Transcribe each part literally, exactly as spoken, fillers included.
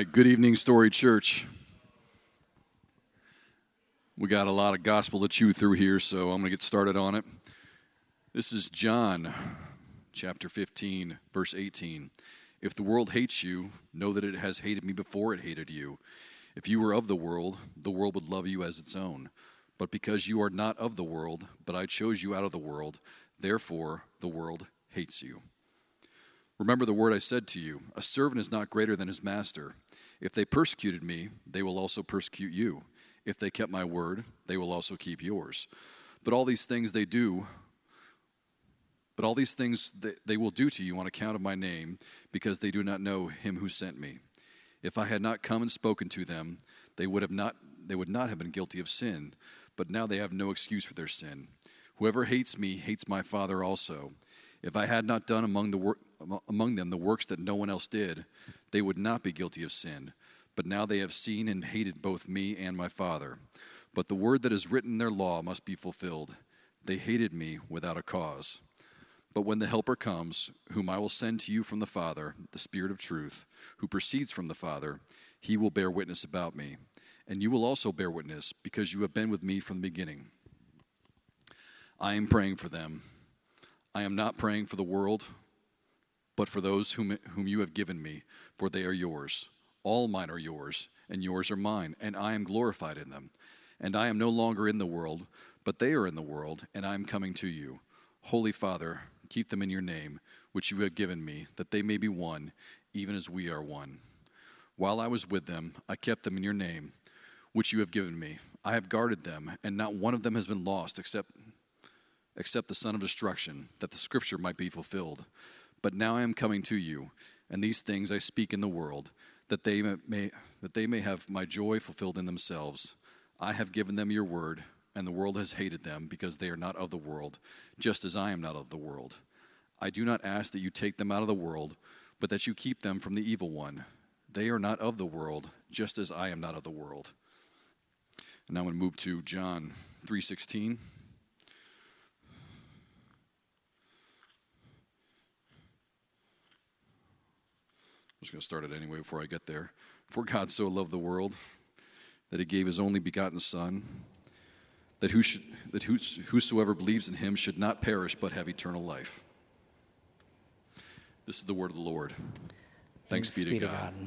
right, good evening, Story Church. We got a lot of gospel to chew through here, so I'm going to get started on it. This is John chapter fifteen, verse eighteen. If the world hates you, know that it has hated me before it hated you. If you were of the world, the world would love you as its own. But because you are not of the world, but I chose you out of the world, therefore the world hates you. Remember the word I said to you, a servant is not greater than his master. If they persecuted me, they will also persecute you. If they kept my word, they will also keep yours. But all these things they do, but all these things they, they will do to you on account of my name, because they do not know him who sent me. If I had not come and spoken to them, they would have not they would not have been guilty of sin, but now they have no excuse for their sin. Whoever hates me hates my Father also. If I had not done among the wor- among them the works that no one else did, they would not be guilty of sin. But now they have seen and hated both me and my Father. But the word that is written in their law must be fulfilled. They hated me without a cause. But when the Helper comes, whom I will send to you from the Father, the Spirit of truth, who proceeds from the Father, he will bear witness about me. And you will also bear witness, because you have been with me from the beginning. I am praying for them. I am not praying for the world, but for those whom, whom you have given me, for they are yours. All mine are yours, and yours are mine, and I am glorified in them. And I am no longer in the world, but they are in the world, and I am coming to you. Holy Father, keep them in your name, which you have given me, that they may be one, even as we are one. While I was with them, I kept them in your name, which you have given me. I have guarded them, and not one of them has been lost, except except the son of destruction, that the scripture might be fulfilled. But now I am coming to you, and these things I speak in the world, that they may that they may have my joy fulfilled in themselves. I have given them your word, and the world has hated them, because they are not of the world, just as I am not of the world. I do not ask that you take them out of the world, but that you keep them from the evil one. They are not of the world, just as I am not of the world. And now I'm going to move to John three sixteen. I'm just going to start it anyway before I get there. For God so loved the world that he gave his only begotten Son, that who should, that whos, whosoever believes in him should not perish but have eternal life. This is the word of the Lord. Thanks, Thanks be to be God. God.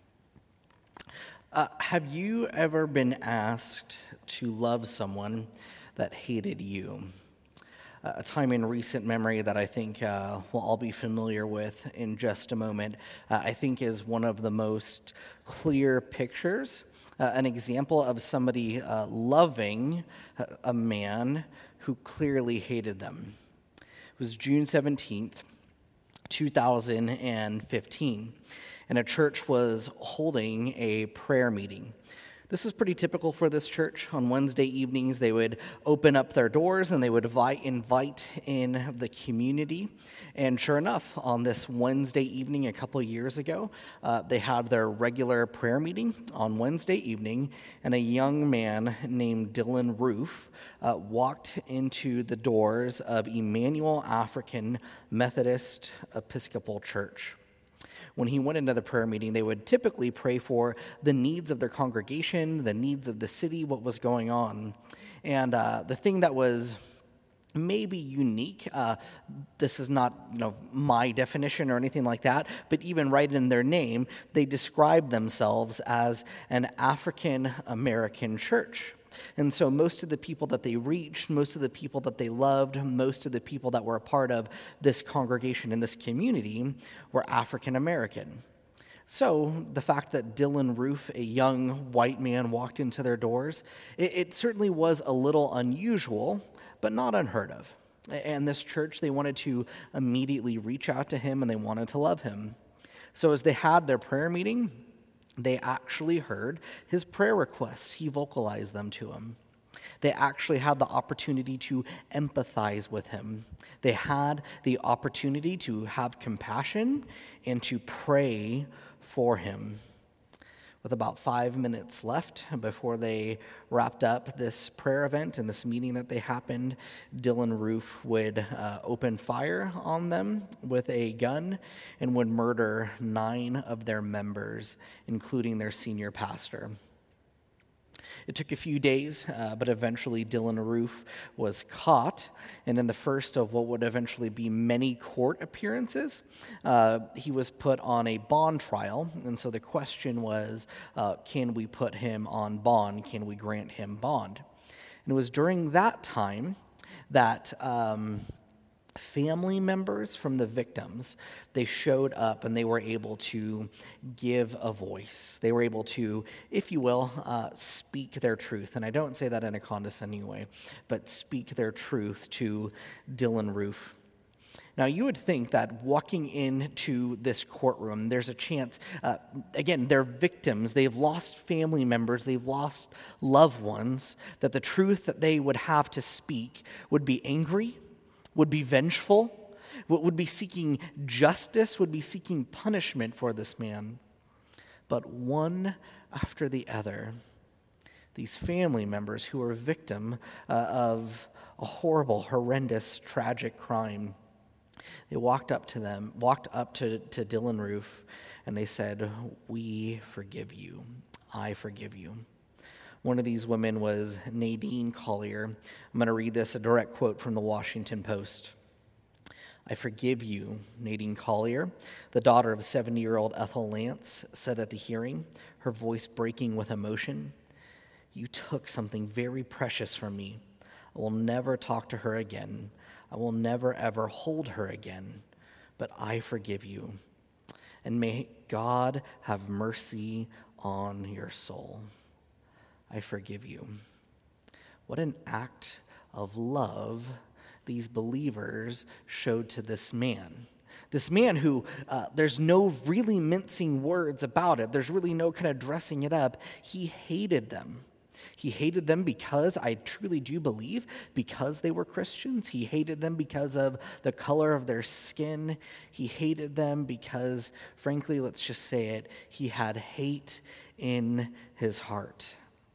Uh, have you ever been asked to love someone that hated you? Uh, a time in recent memory that I think uh, we'll all be familiar with in just a moment, uh, I think is one of the most clear pictures, uh, an example of somebody uh, loving a man who clearly hated them. It was June seventeenth, two thousand fifteen, and a church was holding a prayer meeting. This is pretty typical for this church. On Wednesday evenings, they would open up their doors and they would invite, invite in the community. And sure enough, on this Wednesday evening a couple years ago, uh, they had their regular prayer meeting on Wednesday evening, and a young man named Dylan Roof uh, walked into the doors of Emmanuel African Methodist Episcopal Church. When he went into the prayer meeting, they would typically pray for the needs of their congregation, the needs of the city, what was going on. And uh, the thing that was maybe unique, uh, this is not you know my definition or anything like that, but even right in their name, they describe themselves as an African-American church. And so most of the people that they reached, most of the people that they loved, most of the people that were a part of this congregation and this community were African American. So the fact that Dylan Roof, a young white man, walked into their doors, it, it certainly was a little unusual, but not unheard of. And this church, they wanted to immediately reach out to him and they wanted to love him. So as they had their prayer meeting, they actually heard his prayer requests. He vocalized them to him. They actually had the opportunity to empathize with him. They had the opportunity to have compassion and to pray for him. With about five minutes left before they wrapped up this prayer event and this meeting that they happened, Dylann Roof would uh, open fire on them with a gun and would murder nine of their members, including their senior pastor. It took a few days, uh, but eventually Dylann Roof was caught, and in the first of what would eventually be many court appearances, uh, he was put on a bond trial, and so the question was, uh, can we put him on bond? Can we grant him bond? And it was during that time that um, family members from the victims, they showed up and they were able to give a voice. They were able to, if you will, uh, speak their truth. And I don't say that in a condescending way, but speak their truth to Dylann Roof. Now, you would think that walking into this courtroom, there's a chance, uh, again, they're victims, they've lost family members, they've lost loved ones, that the truth that they would have to speak would be angry, would be vengeful, would be seeking justice, would be seeking punishment for this man. But one after the other, these family members who are victim uh, of a horrible, horrendous, tragic crime, they walked up to them, walked up to, to Dylann Roof, and they said, "We forgive you. I forgive you." One of these women was Nadine Collier. I'm going to read this, a direct quote from the Washington Post. "I forgive you," Nadine Collier, the daughter of seventy-year-old Ethel Lance, said at the hearing, her voice breaking with emotion. "You took something very precious from me. I will never talk to her again. I will never, ever hold her again. But I forgive you. And may God have mercy on your soul. I forgive you." What an act of love these believers showed to this man. This man who, uh, there's no really mincing words about it. There's really no kind of dressing it up. He hated them. He hated them because, I truly do believe, because they were Christians. He hated them because of the color of their skin. He hated them because, frankly, let's just say it, he had hate in his heart.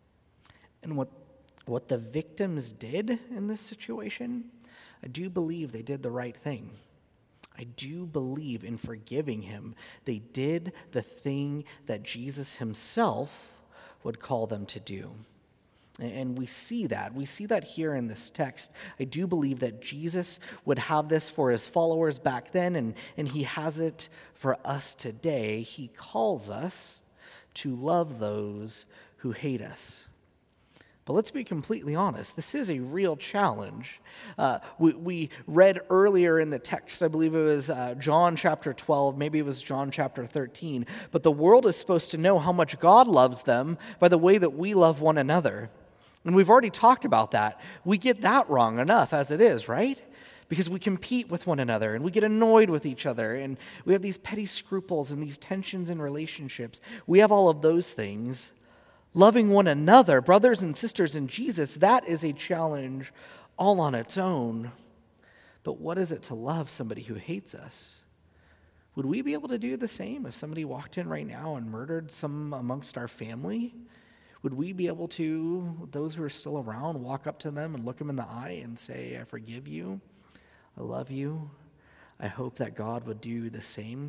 And what, what the victims did in this situation, I do believe they did the right thing. I do believe in forgiving him. They did the thing that Jesus himself would call them to do. And we see that. We see that here in this text. I do believe that Jesus would have this for his followers back then, and, and he has it for us today. He calls us to love those who hate us. But let's be completely honest, this is a real challenge. Uh, we, we read earlier in the text, I believe it was uh, John chapter twelve, maybe it was John chapter thirteen, but the world is supposed to know how much God loves them by the way that we love one another. And we've already talked about that. We get that wrong enough as it is, right? Because we compete with one another and we get annoyed with each other and we have these petty scruples and these tensions in relationships. We have all of those things. Loving one another, brothers and sisters in Jesus, that is a challenge all on its own. But what is it to love somebody who hates us? Would we be able to do the same if somebody walked in right now and murdered some amongst our family? Would we be able to, those who are still around, walk up to them and look them in the eye and say, "I forgive you, I love you"? I hope that God would do the same.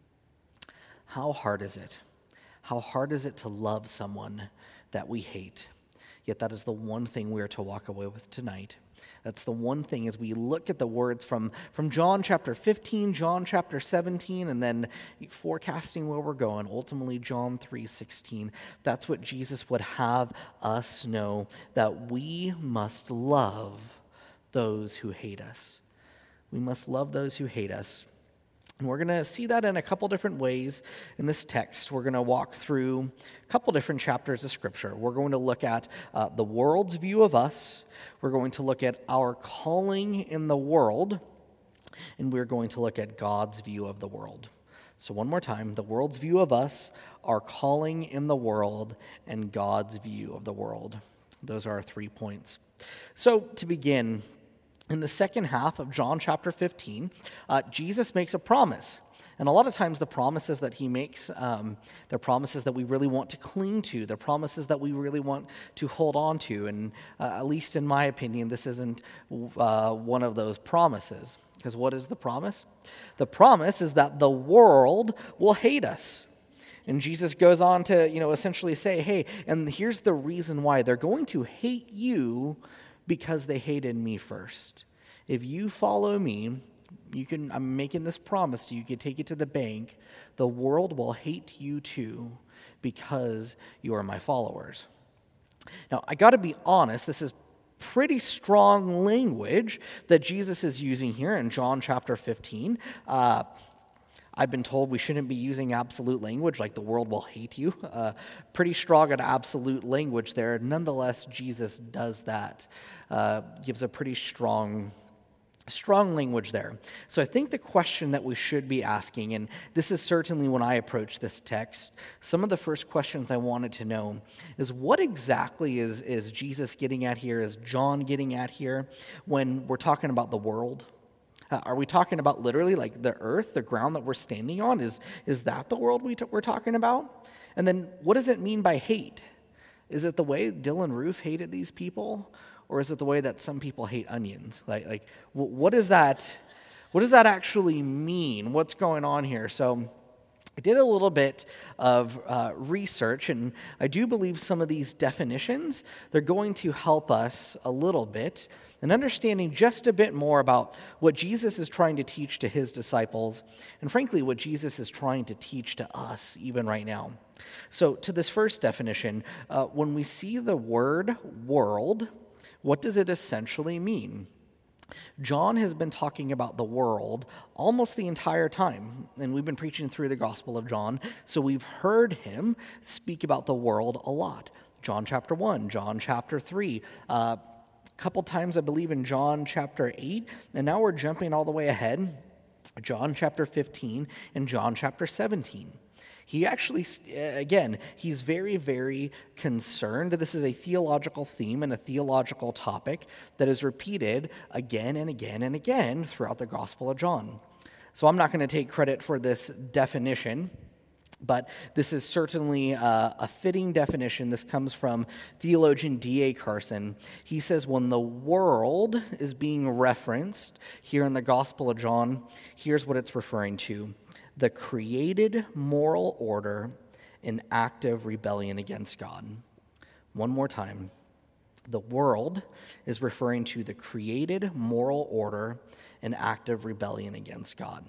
How hard is it? How hard is it to love someone that we hate? Yet that is the one thing we are to walk away with tonight. That's the one thing as we look at the words from, from John chapter fifteen, John chapter seventeen, and then forecasting where we're going, ultimately John three sixteen. That's what Jesus would have us know, that we must love those who hate us. We must love those who hate us. And we're going to see that in a couple different ways in this text. We're going to walk through a couple different chapters of Scripture. We're going to look at uh, the world's view of us. We're going to look at our calling in the world. And we're going to look at God's view of the world. So one more time, the world's view of us, our calling in the world, and God's view of the world. Those are our three points. So to begin, in the second half of John chapter fifteen, uh, Jesus makes a promise. And a lot of times the promises that he makes, um, they're promises that we really want to cling to. They're promises that we really want to hold on to. And uh, at least in my opinion, this isn't uh, one of those promises. Because what is the promise? The promise is that the world will hate us. And Jesus goes on to, you know, essentially say, hey, and here's the reason why. They're going to hate you because they hated me first. If you follow me, you can, I'm making this promise to you, you can take it to the bank. The world will hate you too because you are my followers. Now, I got to be honest, this is pretty strong language that Jesus is using here in John chapter fifteen. Uh, I've been told we shouldn't be using absolute language like the world will hate you. Uh, pretty strong at absolute language there. Nonetheless, Jesus does that. Uh, gives a pretty strong Strong language there. So I think the question that we should be asking, and this is certainly when I approach this text, some of the first questions I wanted to know is what exactly is, is Jesus getting at here, is John getting at here when we're talking about the world? Uh, are we talking about literally like the earth, the ground that we're standing on? Is, is that the world we t- we're talking about? And then what does it mean by hate? Is it the way Dylan Roof hated these people? Or is it the way that some people hate onions? Like, like, what is that? What does that actually mean? What's going on here? So, I did a little bit of uh, research, and I do believe some of these definitions they're going to help us a little bit in understanding just a bit more about what Jesus is trying to teach to his disciples, and frankly, what Jesus is trying to teach to us even right now. So, to this first definition, uh, when we see the word "world," what does it essentially mean? John has been talking about the world almost the entire time, and we've been preaching through the Gospel of John, so we've heard him speak about the world a lot. John chapter one, John chapter three, uh, a couple times I believe in John chapter eight, and now we're jumping all the way ahead, John chapter fifteen and John chapter seventeen. He actually, again, he's very, very concerned. This is a theological theme and a theological topic that is repeated again and again and again throughout the Gospel of John. So I'm not going to take credit for this definition, but this is certainly a, a fitting definition. This comes from theologian D A Carson. He says when the world is being referenced here in the Gospel of John, here's what it's referring to. The created moral order in active rebellion against God. One more time. The world is referring to the created moral order in active rebellion against God.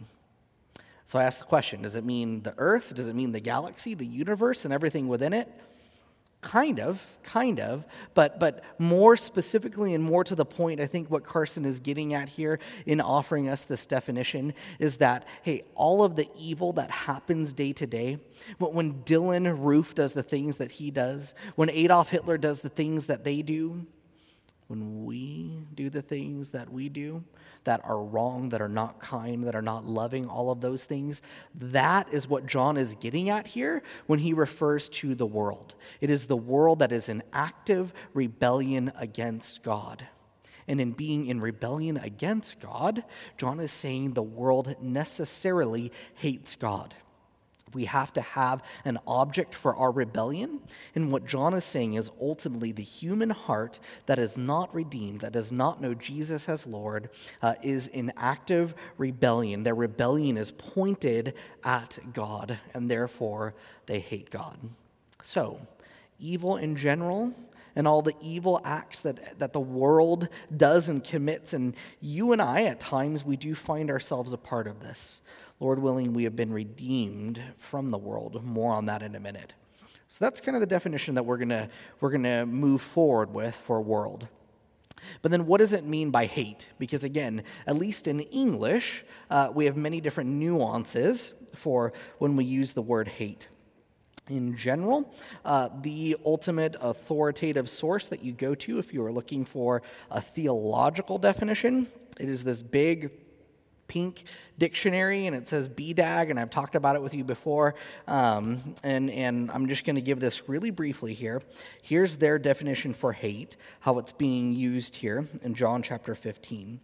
So I ask the question, does it mean the earth? Does it mean the galaxy, the universe, and everything within it? Kind of, kind of, but but more specifically and more to the point, I think what Carson is getting at here in offering us this definition is that, hey, all of the evil that happens day to day, when Dylan Roof does the things that he does, when Adolf Hitler does the things that they do, when we do the things that we do that are wrong, that are not kind, that are not loving, all of those things, that is what John is getting at here when he refers to the world. It is the world that is in active rebellion against God. And in being in rebellion against God, John is saying the world necessarily hates God. We have to have an object for our rebellion. And what John is saying is ultimately the human heart that is not redeemed, that does not know Jesus as Lord, uh, is in active rebellion. Their rebellion is pointed at God, and therefore they hate God. So, evil in general, and all the evil acts that, that the world does and commits, and you and I, at times, we do find ourselves a part of this. Lord willing, we have been redeemed from the world. More on that in a minute. So that's kind of the definition that we're gonna we're gonna move forward with for world. But then what does it mean by hate? Because again, at least in English, uh, we have many different nuances for when we use the word hate. In general, uh, the ultimate authoritative source that you go to if you are looking for a theological definition, it is this big pink dictionary, and it says B D A G, and I've talked about it with you before, um, and, and I'm just going to give this really briefly here. Here's their definition for hate, how it's being used here in John chapter fifteen.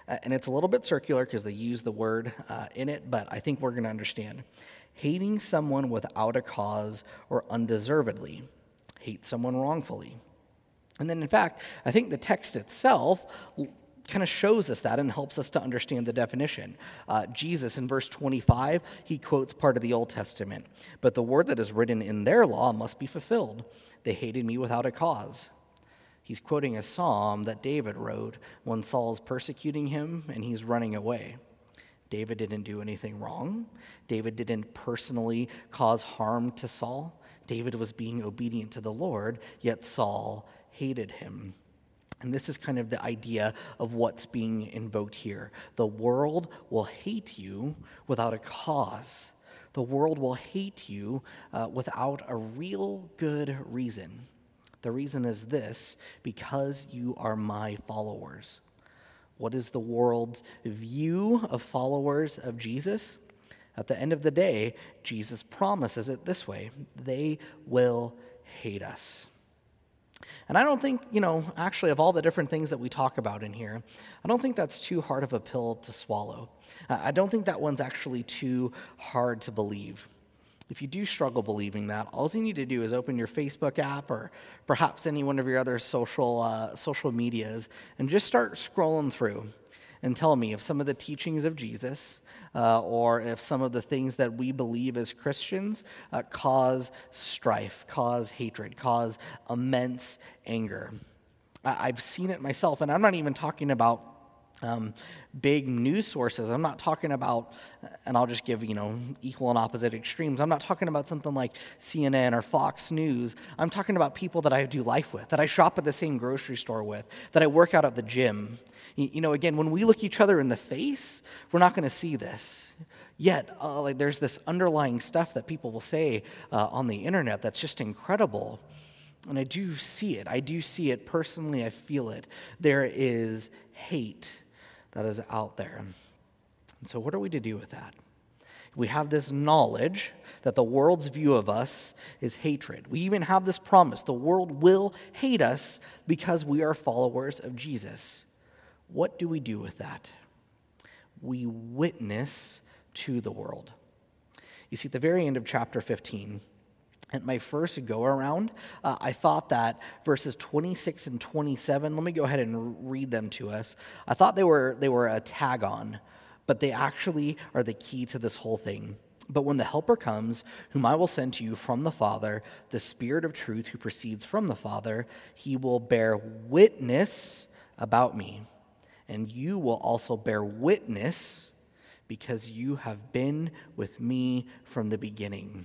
Uh, and it's a little bit circular because they use the word uh, in it, but I think we're going to understand. Hating someone without a cause or undeservedly. Hate someone wrongfully. And then, in fact, I think the text itself kind of shows us that and helps us to understand the definition. Uh, Jesus, in verse twenty-five, he quotes part of the Old Testament. But the word that is written in their law must be fulfilled. They hated me without a cause. He's quoting a psalm that David wrote when Saul's persecuting him and he's running away. David didn't do anything wrong. David didn't personally cause harm to Saul. David was being obedient to the Lord, yet Saul hated him. And this is kind of the idea of what's being invoked here. The world will hate you without a cause. The world will hate you uh, without a real good reason. The reason is this: because you are my followers. What is the world's view of followers of Jesus? At the end of the day, Jesus promises it this way: they will hate us. And I don't think, you know, actually of all the different things that we talk about in here, I don't think that's too hard of a pill to swallow. I don't think that one's actually too hard to believe. If you do struggle believing that, all you need to do is open your Facebook app or perhaps any one of your other social uh, social medias and just start scrolling through and tell me if some of the teachings of Jesus uh, or if some of the things that we believe as Christians uh, cause strife, cause hatred, cause immense anger. I- I've seen it myself, and I'm not even talking about Um, big news sources. I'm not talking about, and I'll just give, you know, equal and opposite extremes. I'm not talking about something like C N N or Fox News. I'm talking about people that I do life with, that I shop at the same grocery store with, that I work out at the gym. You, you know, again, when we look each other in the face, we're not going to see this. Yet, uh, like, there's this underlying stuff that people will say uh, on the internet that's just incredible. And I do see it. I do see it personally. I feel it. There is hate that is out there. And so what are we to do with that? We have this knowledge that the world's view of us is hatred. We even have this promise: the world will hate us because we are followers of Jesus. What do we do with that? We witness to the world. You see, at the very end of chapter fifteen, at my first go-around, uh, I thought that verses twenty-six and twenty-seven, let me go ahead and read them to us. I thought they were they were a tag-on, but they actually are the key to this whole thing. But when the Helper comes, whom I will send to you from the Father, the Spirit of truth who proceeds from the Father, he will bear witness about me. And you will also bear witness because you have been with me from the beginning.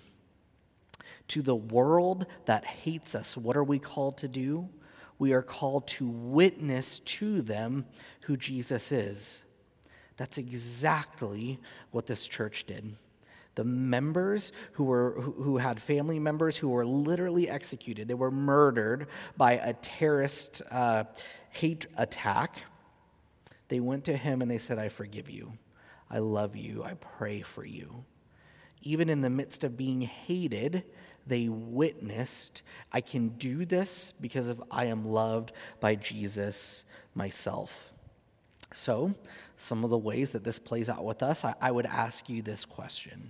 To the world that hates us, what are we called to do? We are called to witness to them who Jesus is. That's exactly what this church did. The members who were who had family members who were literally executed, they were murdered by a terrorist uh, hate attack. They went to him and they said, "I forgive you. I love you. I pray for you." Even in the midst of being hated, they witnessed, "I can do this because of I am loved by Jesus myself." So, some of the ways that this plays out with us, I, I would ask you this question: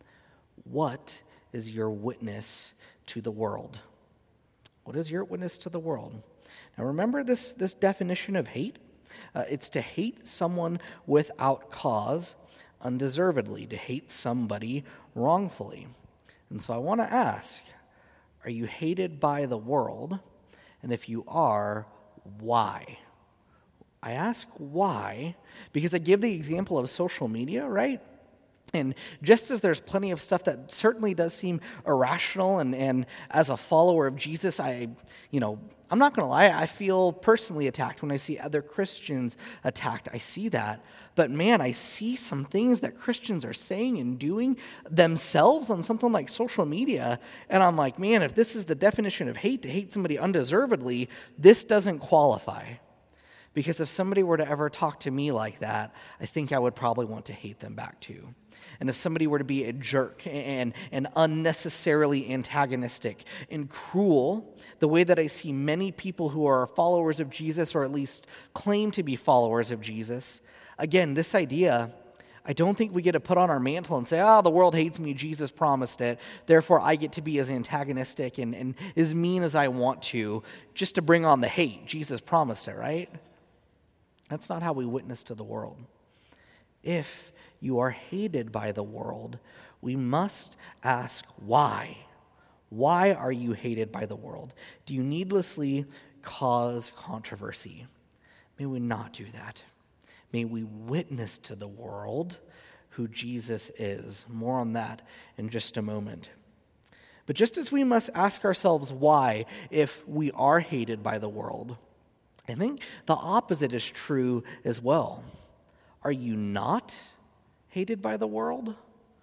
what is your witness to the world? What is your witness to the world? Now, remember this, this definition of hate? Uh, it's to hate someone without cause, undeservedly, to hate somebody wrongfully. And so I want to ask, are you hated by the world? And if you are, why? I ask why because I give the example of social media, right? And just as there's plenty of stuff that certainly does seem irrational, and, and as a follower of Jesus, I, you know, I'm not going to lie, I feel personally attacked when I see other Christians attacked. I see that. But man, I see some things that Christians are saying and doing themselves on something like social media, and I'm like, man, if this is the definition of hate, to hate somebody undeservedly, this doesn't qualify. Because if somebody were to ever talk to me like that, I think I would probably want to hate them back too. And if somebody were to be a jerk and, and unnecessarily antagonistic and cruel, the way that I see many people who are followers of Jesus, or at least claim to be followers of Jesus, again, this idea, I don't think we get to put on our mantle and say, oh, the world hates me, Jesus promised it, therefore I get to be as antagonistic and, and as mean as I want to, just to bring on the hate. Jesus promised it, right? That's not how we witness to the world. If you are hated by the world, we must ask why. Why are you hated by the world? Do you needlessly cause controversy? May we not do that. May we witness to the world who Jesus is. More on that in just a moment. But just as we must ask ourselves why if we are hated by the world, I think the opposite is true as well. Are you not hated by the world?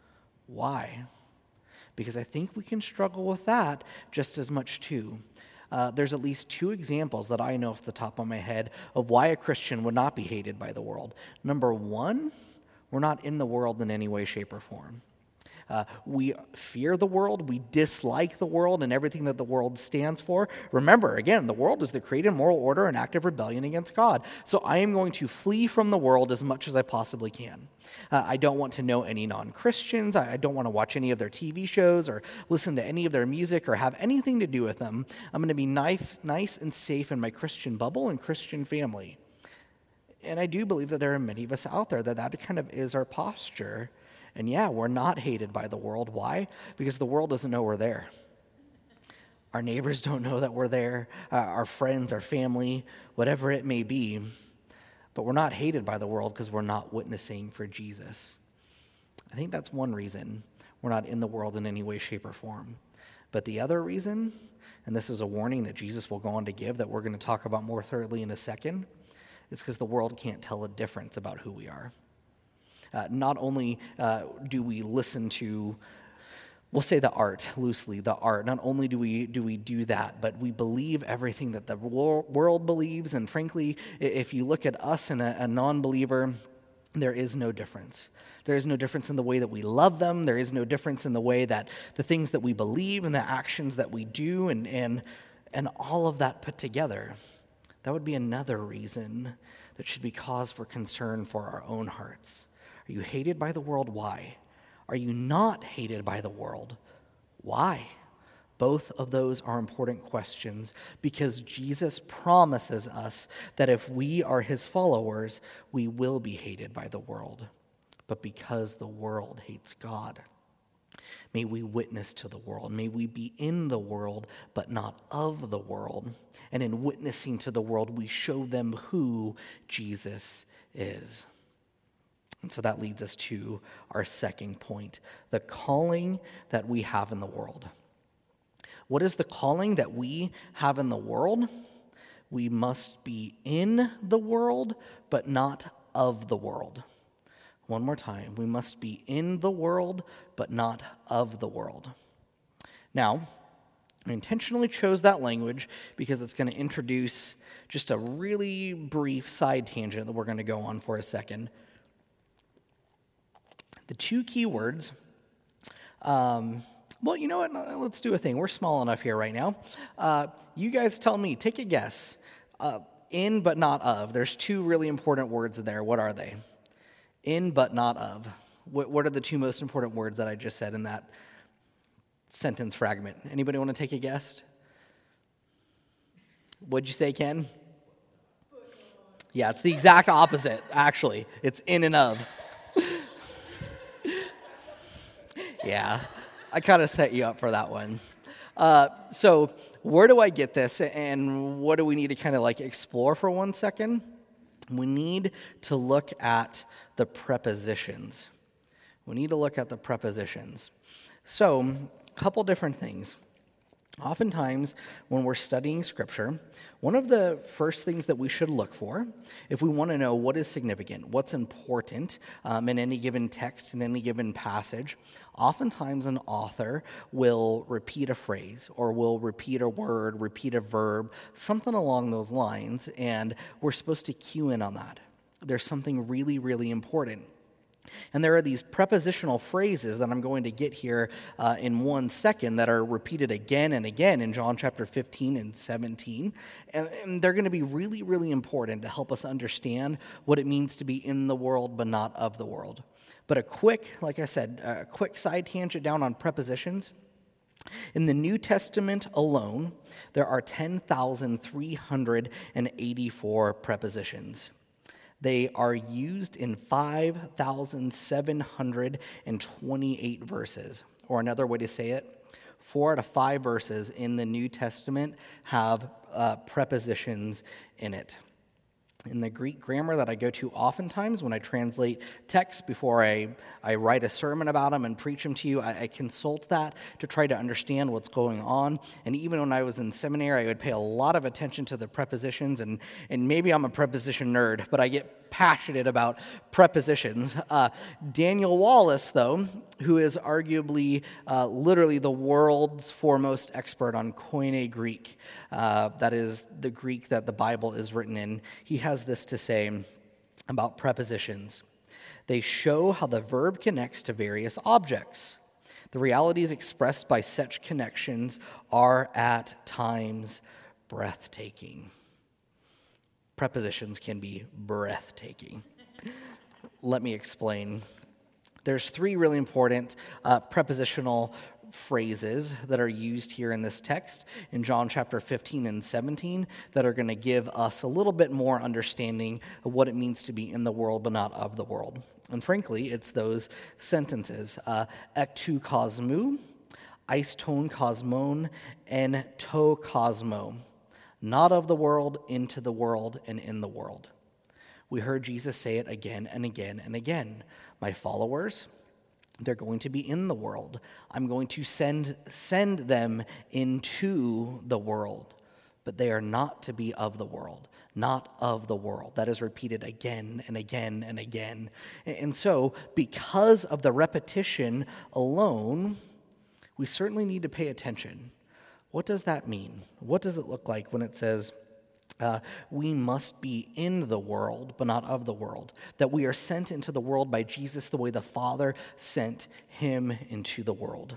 Why? Because I think we can struggle with that just as much too. Uh, there's at least two examples that I know off the top of my head of why a Christian would not be hated by the world. Number one, we're not in the world in any way, shape, or form. Uh, we fear the world, we dislike the world and everything that the world stands for. Remember, again, the world is the created moral order and active rebellion against God. So I am going to flee from the world as much as I possibly can. Uh, I don't want to know any non-Christians. I, I don't want to watch any of their T V shows or listen to any of their music or have anything to do with them. I'm going to be nice, nice and safe in my Christian bubble and Christian family. And I do believe that there are many of us out there that that kind of is our posture. And yeah, we're not hated by the world. Why? Because the world doesn't know we're there. Our neighbors don't know that we're there, uh, our friends, our family, whatever it may be. But we're not hated by the world because we're not witnessing for Jesus. I think that's one reason we're not in the world in any way, shape, or form. But the other reason, and this is a warning that Jesus will go on to give that we're going to talk about more thoroughly in a second, is because the world can't tell a difference about who we are. Uh, not only uh, do we listen to, we'll say the art, loosely, the art, not only do we do we do that, but we believe everything that the wor- world believes, and frankly, if you look at us and a, a non-believer, there is no difference. There is no difference in the way that we love them. There is no difference in the way that the things that we believe and the actions that we do, and and and all of that put together. That would be another reason that should be cause for concern for our own hearts. Are you hated by the world? Why? Are you not hated by the world? Why? Both of those are important questions because Jesus promises us that if we are his followers, we will be hated by the world. But because the world hates God, may we witness to the world. May we be in the world, but not of the world. And in witnessing to the world, we show them who Jesus is. And so that leads us to our second point, the calling that we have in the world. What is the calling that we have in the world? We must be in the world, but not of the world. One more time, we must be in the world, but not of the world. Now, I intentionally chose that language because it's going to introduce just a really brief side tangent that we're going to go on for a second. The two key words, um, well, you know what? Let's do a thing. We're small enough here right now. Uh, you guys tell me, take a guess. Uh, in but not of. There's two really important words there. What are they? In but not of. What, what are the two most important words that I just said in that sentence fragment? Anybody want to take a guess? What'd you say, Ken? Yeah, it's the exact opposite, actually. It's in and of. Yeah, I kind of set you up for that one. Uh, so where do I get this, and what do we need to kind of like explore for one second? We need to look at the prepositions. We need to look at the prepositions. So a couple different things. Oftentimes, when we're studying Scripture, one of the first things that we should look for, if we want to know what is significant, what's important um, in any given text, in any given passage, oftentimes an author will repeat a phrase or will repeat a word, repeat a verb, something along those lines, and we're supposed to cue in on that. There's something really, really important. And there are these prepositional phrases that I'm going to get here uh, in one second that are repeated again and again in John chapter fifteen and seventeen. And, and they're going to be really, really important to help us understand what it means to be in the world but not of the world. But a quick, like I said, a quick side tangent down on prepositions. In the New Testament alone, there are ten thousand three hundred eighty-four prepositions. They are used in five thousand seven hundred twenty-eight verses. Or another way to say it, four out of five verses in the New Testament have uh, prepositions in it. In the Greek grammar that I go to oftentimes when I translate texts before I, I write a sermon about them and preach them to you, I, I consult that to try to understand what's going on. And even when I was in seminary, I would pay a lot of attention to the prepositions, and, and maybe I'm a preposition nerd, but I get passionate about prepositions. Uh, Daniel Wallace, though, who is arguably uh, literally the world's foremost expert on Koine Greek, uh, that is the Greek that the Bible is written in, he has this to say about prepositions. They show how the verb connects to various objects. The realities expressed by such connections are at times breathtaking. Prepositions can be breathtaking. Let me explain. There's three really important uh, prepositional phrases that are used here in this text in John chapter fifteen and seventeen that are going to give us a little bit more understanding of what it means to be in the world but not of the world. And frankly, it's those sentences, uh, ek tu kosmou, eis ton kosmon, and to kosmo. Not of the world, into the world, and in the world. We heard Jesus say it again and again and again. My followers, they're going to be in the world. I'm going to send, send them into the world, but they are not to be of the world, not of the world. That is repeated again and again and again. And so, because of the repetition alone, we certainly need to pay attention. What does that mean? What does it look like when it says, uh, we must be in the world, but not of the world? That we are sent into the world by Jesus the way the Father sent him into the world.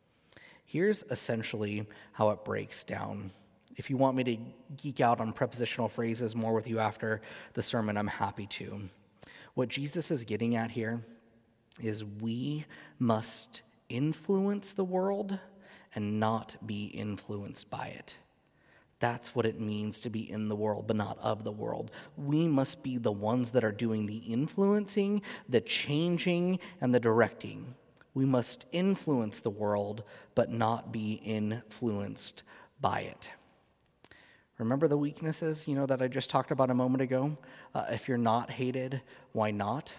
Here's essentially how it breaks down. If you want me to geek out on prepositional phrases more with you after the sermon, I'm happy to. What Jesus is getting at here is we must influence the world and not be influenced by it. That's what it means to be in the world, but not of the world. We must be the ones that are doing the influencing, the changing, and the directing. We must influence the world, but not be influenced by it. Remember the weaknesses, you know, that I just talked about a moment ago? Uh, if you're not hated, why not?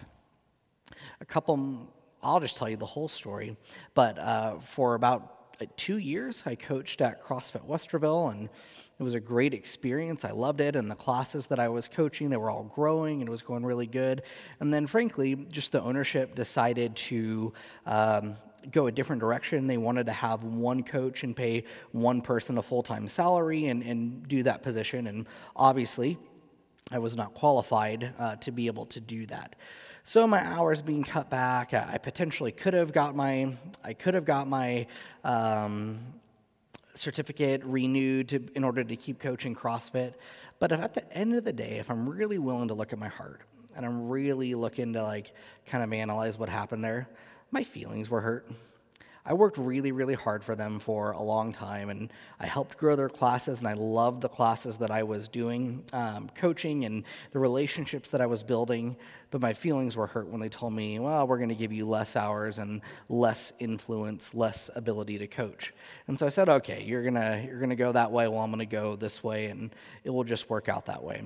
A couple, I'll just tell you the whole story, but uh, for about two years, I coached at CrossFit Westerville, and it was a great experience. I loved it, and the classes that I was coaching, they were all growing, and it was going really good. And then, frankly, just the ownership decided to um, go a different direction. They wanted to have one coach and pay one person a full-time salary and, and do that position, and obviously, I was not qualified uh, to be able to do that. So my hours being cut back, I potentially could have got my, I could have got my um, certificate renewed to, in order to keep coaching CrossFit. But if at the end of the day, if I'm really willing to look at my heart and I'm really looking to like kind of analyze what happened there, my feelings were hurt. I worked really, really hard for them for a long time, and I helped grow their classes, and I loved the classes that I was doing, um, coaching, and the relationships that I was building, but my feelings were hurt when they told me, well, we're going to give you less hours and less influence, less ability to coach. And so I said, okay, you're going to you're gonna go that way, well, I'm going to go this way, and it will just work out that way.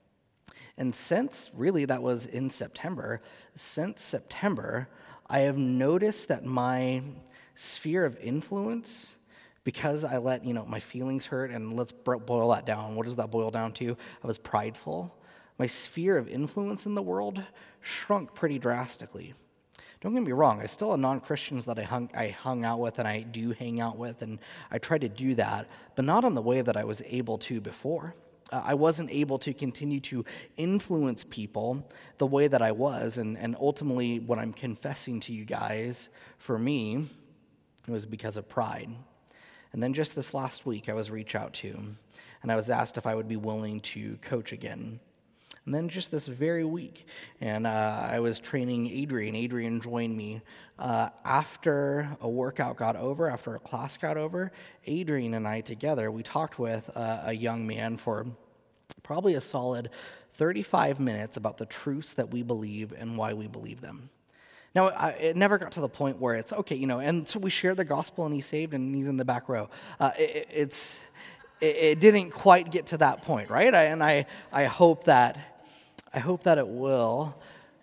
And since, really, that was in September, since September, I have noticed that my sphere of influence, because I let, you know, my feelings hurt, and let's boil that down. What does that boil down to? I was prideful. My sphere of influence in the world shrunk pretty drastically. Don't get me wrong, I still have non-Christians that I hung, I hung out with and I do hang out with, and I try to do that, but not in the way that I was able to before. Uh, I wasn't able to continue to influence people the way that I was, and, and ultimately what I'm confessing to you guys, for me, it was because of pride. And then just this last week, I was reached out to, and I was asked if I would be willing to coach again. And then just this very week, and uh, I was training Adrian. Adrian joined me. Uh, after a workout got over, after a class got over, Adrian and I together, we talked with uh, a young man for probably a solid thirty-five minutes about the truths that we believe and why we believe them. Now, I, it never got to the point where it's, okay, you know, and so we shared the gospel and he's saved and he's in the back row. Uh, it, it's, it, it didn't quite get to that point, right? I, and I, I hope that, I hope that it will.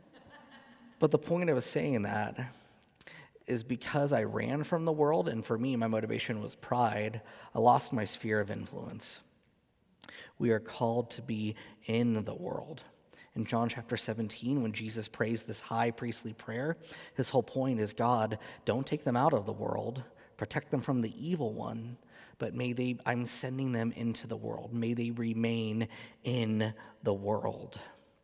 But the point of saying that is because I ran from the world, and for me, my motivation was pride, I lost my sphere of influence. We are called to be in the world. In John chapter seventeen, when Jesus prays this high priestly prayer, his whole point is, God, don't take them out of the world, protect them from the evil one, but may they, I'm sending them into the world. May they remain in the world.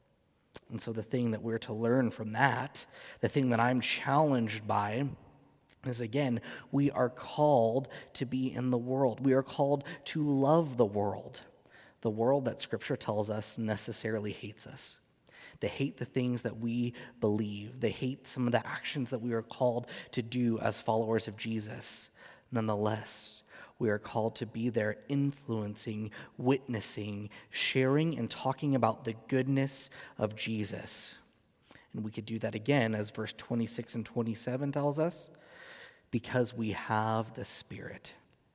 And so the thing that we're to learn from that, the thing that I'm challenged by, is again, we are called to be in the world. We are called to love the world. The world that Scripture tells us necessarily hates us. They hate the things that we believe. They hate some of the actions that we are called to do as followers of Jesus. Nonetheless, we are called to be there influencing, witnessing, sharing, and talking about the goodness of Jesus. And we could do that again, as verse twenty-six and twenty-seven tells us, because we have the Spirit.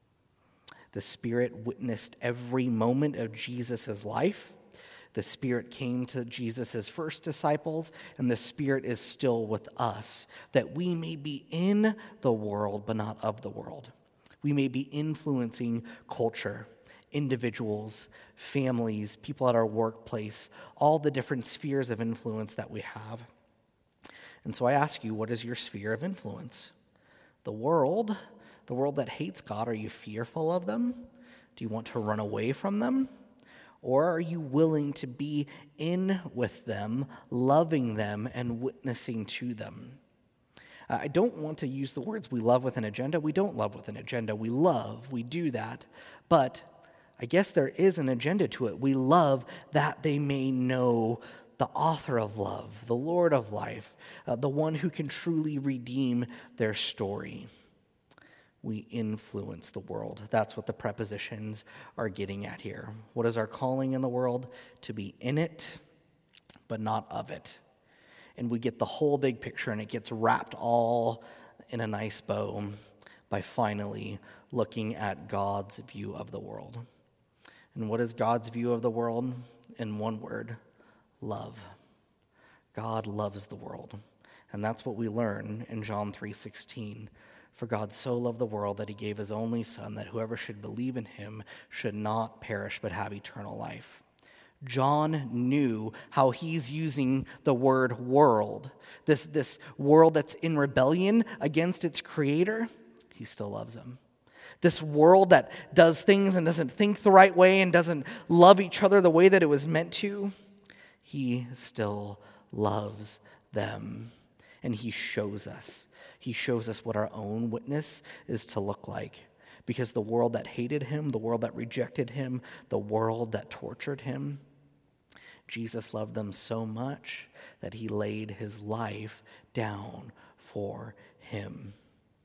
The Spirit witnessed every moment of Jesus' life. The Spirit came to Jesus' first disciples, and the Spirit is still with us, that we may be in the world, but not of the world. We may be influencing culture, individuals, families, people at our workplace, all the different spheres of influence that we have. And so I ask you, what is your sphere of influence? The world, the world that hates God, are you fearful of them? Do you want to run away from them? Or are you willing to be in with them, loving them, and witnessing to them? Uh, I don't want to use the words we love with an agenda. We don't love with an agenda. We love, we do that. But I guess there is an agenda to it. We love that they may know the author of love, the Lord of life, uh, the one who can truly redeem their story. We influence the world. That's what the prepositions are getting at here. What is our calling in the world? To be in it, but not of it. And we get the whole big picture, and it gets wrapped all in a nice bow by finally looking at God's view of the world. And what is God's view of the world? In one word, love. God loves the world. And that's what we learn in John three sixteen. For God so loved the world that he gave his only Son, that whoever should believe in him should not perish but have eternal life. John knew how he's using the word world, this, this world that's in rebellion against its creator. He still loves him. This world that does things and doesn't think the right way and doesn't love each other the way that it was meant to, he still loves them. And he shows us. He shows us what our own witness is to look like. Because the world that hated him, the world that rejected him, the world that tortured him, Jesus loved them so much that he laid his life down for him.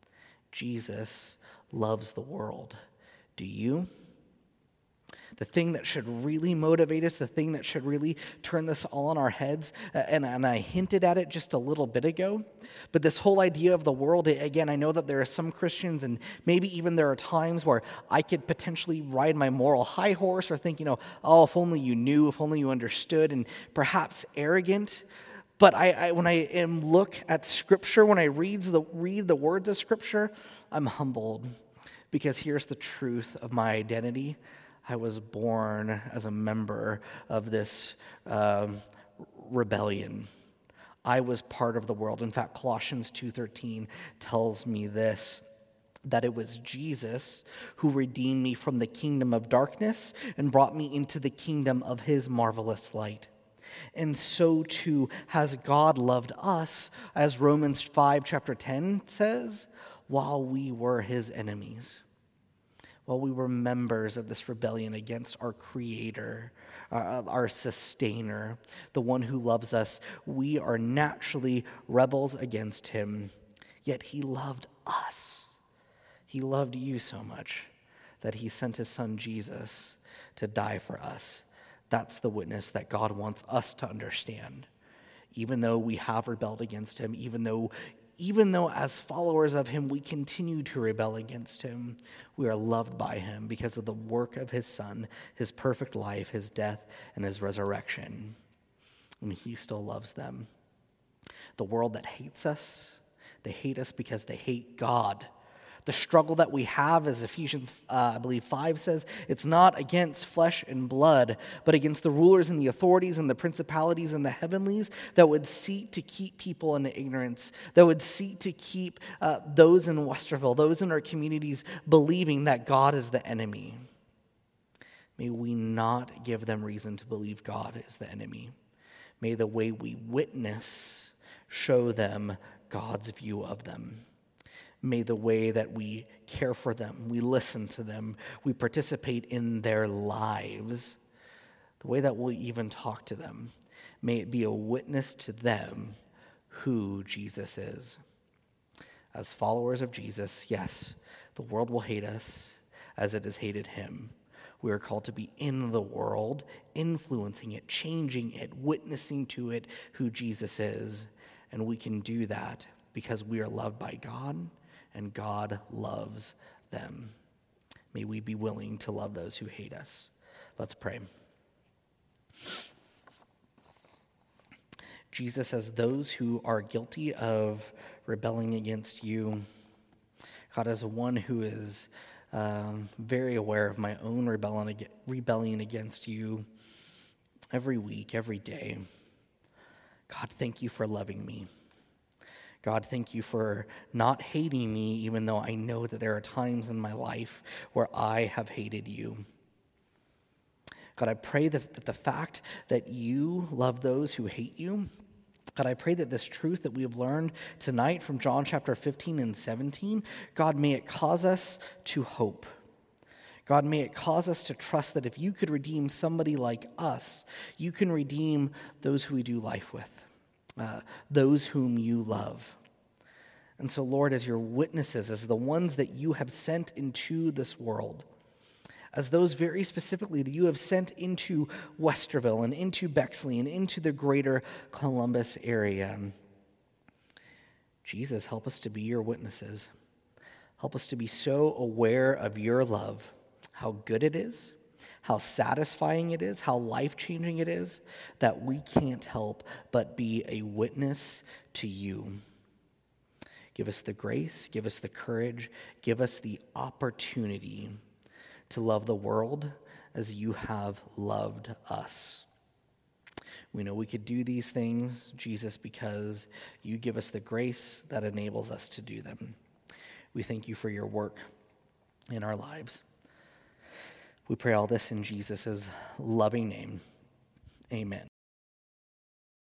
Jesus loves the world. Do you? The thing that should really motivate us, the thing that should really turn this all on our heads, and, and I hinted at it just a little bit ago, but this whole idea of the world, again, I know that there are some Christians, and maybe even there are times where I could potentially ride my moral high horse or think, you know, oh, if only you knew, if only you understood, and perhaps arrogant. But I, I when I am look at Scripture, when I read the, read the words of Scripture, I'm humbled, because here's the truth of my identity. I was born as a member of this um, rebellion. I was part of the world. In fact, Colossians two thirteen tells me this, that it was Jesus who redeemed me from the kingdom of darkness and brought me into the kingdom of his marvelous light. And so too has God loved us, as Romans five, chapter ten says, while we were his enemies, while we were members of this rebellion against our Creator, uh, our Sustainer, the one who loves us. We are naturally rebels against him, yet he loved us. He loved you so much that he sent his son Jesus to die for us. That's the witness that God wants us to understand. Even though we have rebelled against him, even though even though as followers of him we continue to rebel against him, we are loved by him because of the work of his son, his perfect life, his death, and his resurrection. And he still loves them. The world that hates us, they hate us because they hate God. The struggle that we have, as Ephesians, uh, I believe, five says, it's not against flesh and blood, but against the rulers and the authorities and the principalities and the heavenlies that would seek to keep people in ignorance, that would seek to keep uh, those in Westerville, those in our communities, believing that God is the enemy. May we not give them reason to believe God is the enemy. May the way we witness show them God's view of them. May the way that we care for them, we listen to them, we participate in their lives, the way that we'll even talk to them, may it be a witness to them who Jesus is. As followers of Jesus, yes, the world will hate us as it has hated him. We are called to be in the world, influencing it, changing it, witnessing to it who Jesus is. And we can do that because we are loved by God and God loves them. May we be willing to love those who hate us. Let's pray. Jesus, as those who are guilty of rebelling against you, God, as one who is um, very aware of my own rebellion, rebellion against you every week, every day, God, thank you for loving me. God, thank you for not hating me, even though I know that there are times in my life where I have hated you. God, I pray that, that the fact that you love those who hate you, God, I pray that this truth that we have learned tonight from John chapter fifteen and seventeen, God, may it cause us to hope. God, may it cause us to trust that if you could redeem somebody like us, you can redeem those who we do life with. Uh, those whom you love. And so, Lord, as your witnesses, as the ones that you have sent into this world, as those very specifically that you have sent into Westerville and into Bexley and into the greater Columbus area, Jesus, help us to be your witnesses. Help us to be so aware of your love, how good it is, how satisfying it is, how life-changing it is, that we can't help but be a witness to you. Give us the grace, give us the courage, give us the opportunity to love the world as you have loved us. We know we could do these things, Jesus, because you give us the grace that enables us to do them. We thank you for your work in our lives. We pray all this in Jesus' loving name. Amen.